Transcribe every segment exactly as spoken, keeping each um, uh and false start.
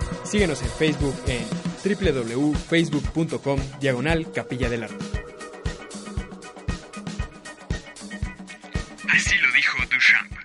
Síguenos en Facebook en doble u doble u doble u punto facebook punto com diagonal Capilla del Arte. Así lo dijo Duchamp.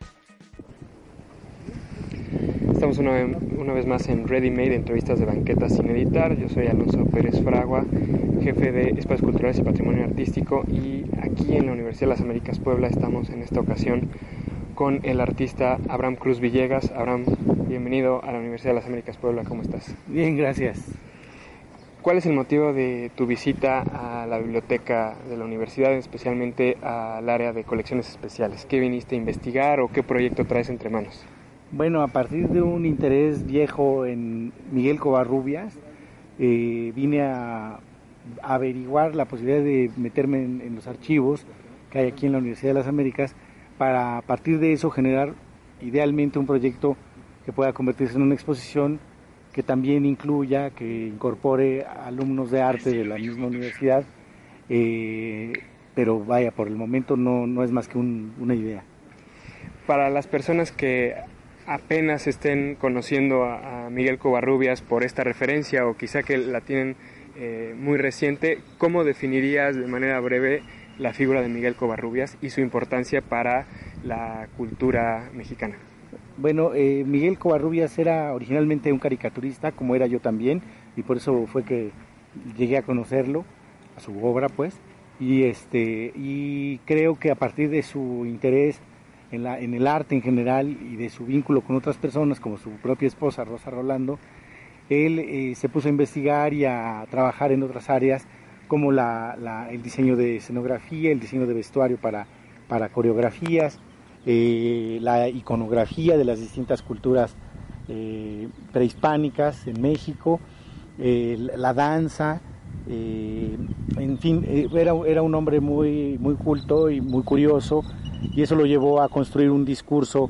Estamos una vez, una vez más en Ready Made, entrevistas de banqueta sin editar. Yo soy Alonso Pérez Fragua, jefe de Espacios Culturales y Patrimonio Artístico, y aquí en la Universidad de las Américas Puebla estamos en esta ocasión con el artista Abraham Cruz Villegas. Abraham, bienvenido a la Universidad de las Américas Puebla, ¿cómo estás? Bien, gracias. ¿Cuál es el motivo de tu visita a la biblioteca de la universidad, especialmente al área de colecciones especiales? ¿Qué viniste a investigar o qué proyecto traes entre manos? Bueno, a partir de un interés viejo en Miguel Covarrubias, eh, vine a, a averiguar la posibilidad de meterme en, en los archivos que hay aquí en la Universidad de las Américas, para a partir de eso generar idealmente un proyecto que pueda convertirse en una exposición que también incluya, que incorpore alumnos de arte de la misma universidad, eh, pero vaya, por el momento no, no es más que un, una idea. Para las personas que apenas estén conociendo a, a Miguel Covarrubias por esta referencia, o quizá que la tienen eh, muy reciente, ¿cómo definirías de manera breve la figura de Miguel Covarrubias y su importancia para la cultura mexicana? Bueno, eh, Miguel Covarrubias era originalmente un caricaturista, como era yo también, y por eso fue que llegué a conocerlo, a su obra pues, y, este, y creo que a partir de su interés en, la, en el arte en general y de su vínculo con otras personas, como su propia esposa Rosa Rolando, él eh, se puso a investigar y a trabajar en otras áreas, como la, la, el diseño de escenografía, el diseño de vestuario para, para coreografías, eh, la iconografía de las distintas culturas eh, prehispánicas en México, eh, la danza, eh, en fin, eh, era, era un hombre muy, muy culto y muy curioso, y eso lo llevó a construir un discurso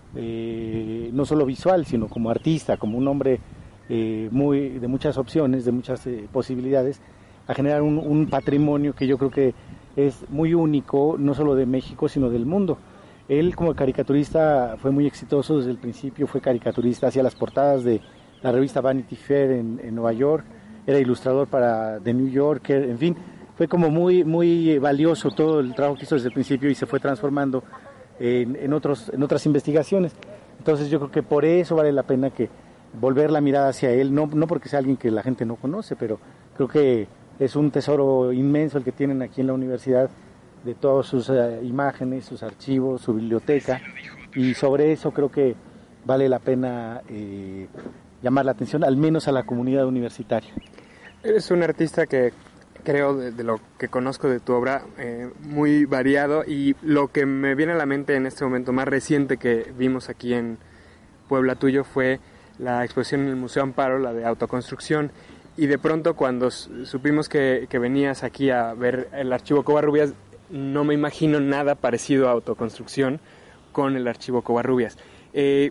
eh, no solo visual, sino como artista, como un hombre eh, muy, de muchas opciones, de muchas eh, posibilidades, a generar un, un patrimonio que yo creo que es muy único, no solo de México, sino del mundo. Él como caricaturista fue muy exitoso desde el principio, fue caricaturista, hacía las portadas de la revista Vanity Fair en, en Nueva York, era ilustrador para The New Yorker, en fin, fue como muy, muy valioso todo el trabajo que hizo desde el principio y se fue transformando en, en, otros, en otras investigaciones. Entonces yo creo que por eso vale la pena que volver la mirada hacia él, no, no porque sea alguien que la gente no conoce, pero creo que es un tesoro inmenso el que tienen aquí en la universidad, de todas sus uh, imágenes, sus archivos, su biblioteca, y sobre eso creo que vale la pena eh, llamar la atención, al menos a la comunidad universitaria. Eres un artista que creo, de, de lo que conozco de tu obra, eh, muy variado, y lo que me viene a la mente en este momento más reciente que vimos aquí en Puebla tuyo fue la exposición en el Museo Amparo, la de autoconstrucción. Y de pronto cuando supimos que, que venías aquí a ver el archivo Covarrubias, no me imagino nada parecido a autoconstrucción con el archivo Covarrubias. Eh,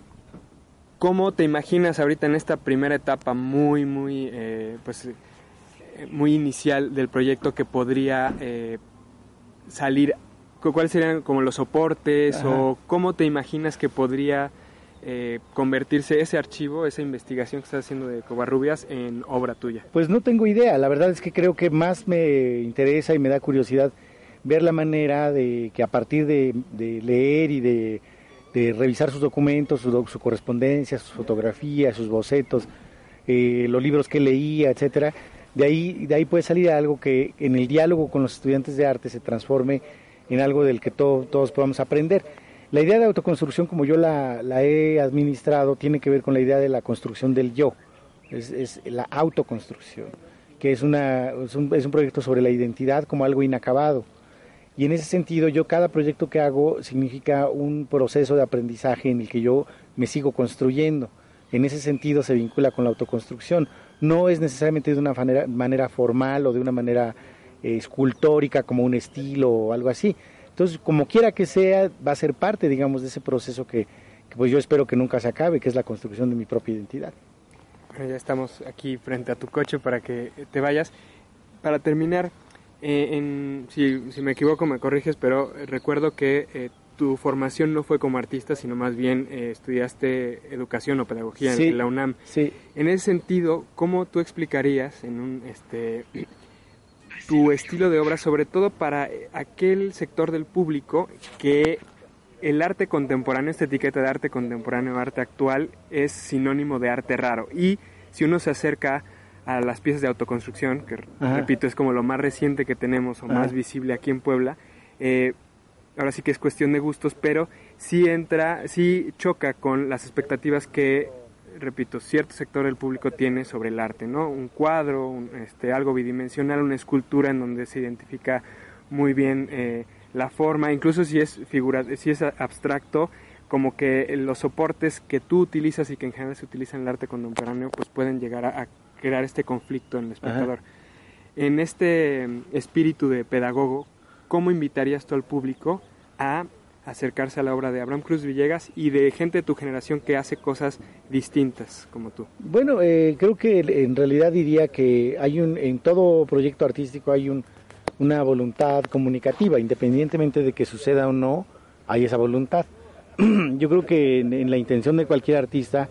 ¿Cómo te imaginas ahorita en esta primera etapa muy, muy, eh, pues, muy inicial del proyecto que podría eh, salir? ¿Cuáles serían como los soportes? Ajá. O cómo te imaginas que podría Eh, convertirse ese archivo, esa investigación que estás haciendo de Covarrubias en obra tuya? Pues no tengo idea, la verdad es que creo que más me interesa y me da curiosidad ver la manera de que a partir de, de leer y de, de revisar sus documentos, su, su correspondencia, sus fotografías, sus bocetos, eh, los libros que leía, etcétera, de ahí, de ahí puede salir algo que en el diálogo con los estudiantes de arte se transforme en algo del que to, todos podamos aprender. La idea de autoconstrucción, como yo la, la he administrado, tiene que ver con la idea de la construcción del yo, es, es la autoconstrucción, que es, una, es, un, es un proyecto sobre la identidad como algo inacabado. Y en ese sentido, yo cada proyecto que hago significa un proceso de aprendizaje en el que yo me sigo construyendo. En ese sentido se vincula con la autoconstrucción. No es necesariamente de una manera, manera formal o de una manera eh, escultórica como un estilo o algo así. Entonces, como quiera que sea, va a ser parte, digamos, de ese proceso que, que pues yo espero que nunca se acabe, que es la construcción de mi propia identidad. Bueno, ya estamos aquí frente a tu coche para que te vayas. Para terminar, eh, en, si, si me equivoco me corriges, pero recuerdo que eh, tu formación no fue como artista, sino más bien eh, estudiaste educación o pedagogía sí, en la UNAM. Sí. En ese sentido, ¿cómo tú explicarías en un este tu estilo de obra, sobre todo para aquel sector del público que el arte contemporáneo, esta etiqueta de arte contemporáneo, arte actual, es sinónimo de arte raro? Y si uno se acerca a las piezas de autoconstrucción, que Ajá. repito, es como lo más reciente que tenemos o Ajá. más visible aquí en Puebla, eh, ahora sí que es cuestión de gustos, pero sí entra, sí choca con las expectativas que, repito, cierto sector del público tiene sobre el arte, ¿no? Un cuadro, un, este, algo bidimensional, una escultura en donde se identifica muy bien eh, la forma, incluso si es figura, si es abstracto, como que los soportes que tú utilizas y que en general se utilizan en el arte contemporáneo, pues pueden llegar a, a crear este conflicto en el espectador. Ajá. En este espíritu de pedagogo, ¿cómo invitarías tú al público a acercarse a la obra de Abraham Cruz Villegas y de gente de tu generación que hace cosas distintas como tú? Bueno, eh, creo que en realidad diría que hay un, en todo proyecto artístico hay un, una voluntad comunicativa, independientemente de que suceda o no, hay esa voluntad. Yo creo que en, en la intención de cualquier artista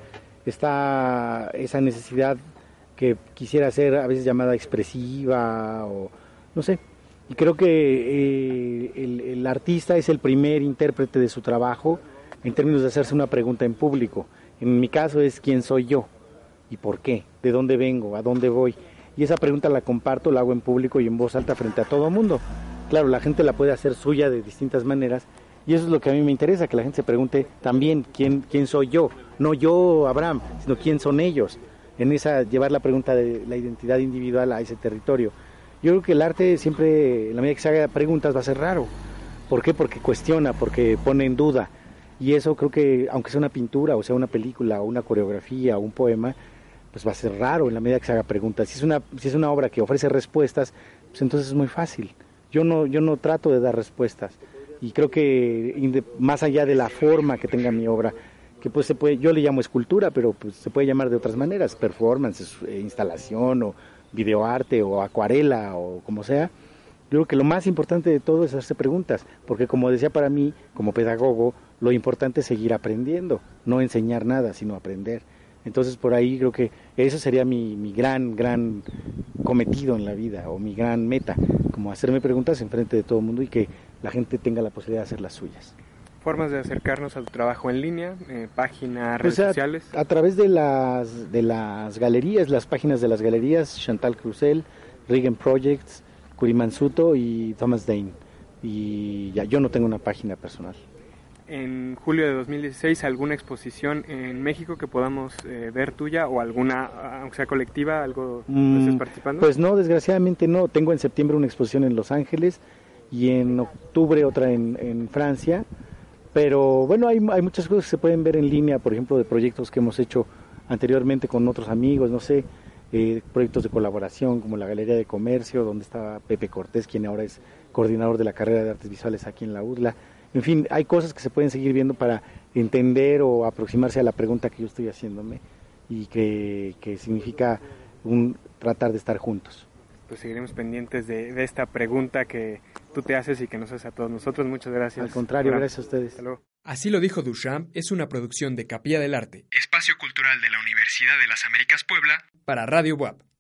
está esa necesidad que quisiera ser a veces llamada expresiva o no sé. Y creo que eh, el, el artista es el primer intérprete de su trabajo en términos de hacerse una pregunta en público. En mi caso es ¿quién soy yo? ¿Y por qué? ¿De dónde vengo? ¿A dónde voy? Y esa pregunta la comparto, la hago en público y en voz alta frente a todo el mundo. Claro, la gente la puede hacer suya de distintas maneras y eso es lo que a mí me interesa, que la gente se pregunte también ¿quién, quién soy yo? No yo, Abraham, sino ¿quién son ellos? En esa, llevar la pregunta de la identidad individual a ese territorio. Yo creo que el arte siempre, en la medida que se haga preguntas, va a ser raro. ¿Por qué? Porque cuestiona, porque pone en duda. Y eso creo que, aunque sea una pintura, o sea una película, o una coreografía, o un poema, pues va a ser raro en la medida que se haga preguntas. Si es una, si es una obra que ofrece respuestas, pues entonces es muy fácil. Yo no, yo no trato de dar respuestas. Y creo que más allá de la forma que tenga mi obra, que pues se puede, yo le llamo escultura, pero pues se puede llamar de otras maneras, performance, instalación o videoarte o acuarela o como sea. Yo creo que lo más importante de todo es hacerse preguntas, porque como decía, para mí, como pedagogo, lo importante es seguir aprendiendo, no enseñar nada, sino aprender. Entonces por ahí creo que eso sería mi, mi gran, gran cometido en la vida, o mi gran meta, como hacerme preguntas en frente de todo el mundo y que la gente tenga la posibilidad de hacer las suyas. Formas de acercarnos a tu trabajo en línea, eh, páginas, redes pues a, sociales. A través de las de las galerías, las páginas de las galerías, Chantal Crusel, Regan Projects, Curimansuto y Thomas Dane. Y ya, yo no tengo una página personal. En julio de dos mil dieciséis, ¿alguna exposición en México que podamos eh, ver tuya o alguna, aunque sea colectiva, algo mm, estés participando? Pues no, desgraciadamente no. Tengo en septiembre una exposición en Los Ángeles y en octubre otra en, en Francia. Pero bueno, hay, hay muchas cosas que se pueden ver en línea, por ejemplo, de proyectos que hemos hecho anteriormente con otros amigos, no sé, eh, proyectos de colaboración como la Galería de Comercio, donde está Pepe Cortés, quien ahora es coordinador de la carrera de Artes Visuales aquí en la U D L A. En fin, hay cosas que se pueden seguir viendo para entender o aproximarse a la pregunta que yo estoy haciéndome y que, que significa un tratar de estar juntos. Pues seguiremos pendientes de, de esta pregunta que tú te haces y que nos haces a todos nosotros. Muchas gracias. Al contrario, Abraham. Gracias a ustedes. Así lo dijo Duchamp es una producción de Capilla del Arte, espacio cultural de la Universidad de las Américas Puebla, para Radio W A P.